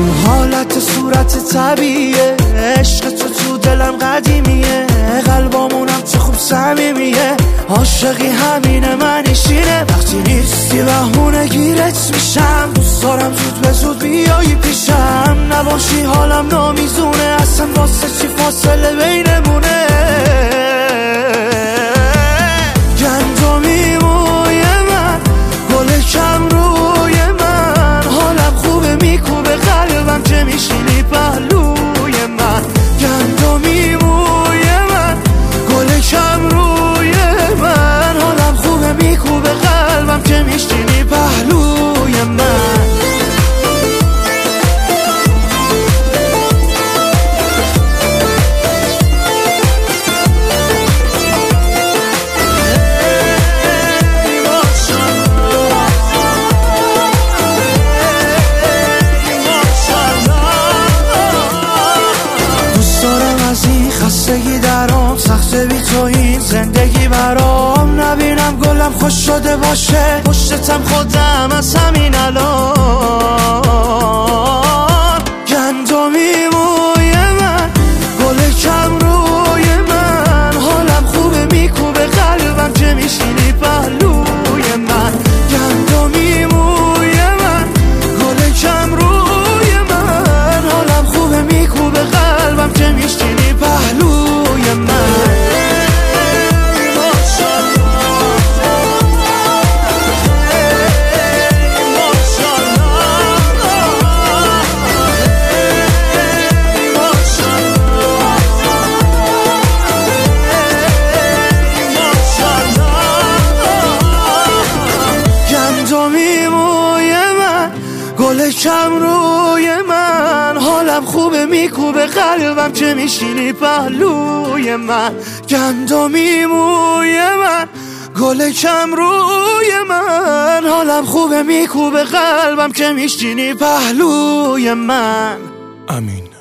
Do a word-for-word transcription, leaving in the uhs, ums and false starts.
حالت صورت طبیعیه، عشق تو تو دلم قدیمیه، قلبامونم چه خوب صمیمیه، عاشقی همینه منیشینه، وقتی نیستی بهونه گیرت میشم، دوست دارم زود به زود بیایی پیشم، نباشی حالم نامیزونه، اصلا واسه چی فاصله بینمونه. گندمی موی من، گل کم روی من، حالم خوبه میکوبه قلبم که میشینی پهلوی من. گندمی موی من، گل کم روی من، حالم خوبه میکوبه قلبم که میشینی پهلوی من. خستگی درام سخته بی تو این زندگی برام، نبینم گلم خوش شده باشه پشتتم خودم از همین الان. گندمی موی من، گل کم روی من، حالم خوبه میکوبه قلبم که میشینی پهلوی من. گندمی موی من، گل کم روی من، حالم خوبه میکوبه قلبم که میشینی پهلوی من. گندمی موی من، گل کم روی من، حالم خوبه میکوبه قلبم که میشینی پهلوی من. گندمی موی من، گل کم روی من، حالم خوبه میکوبه قلبم که میشینی پهلوی من. امین.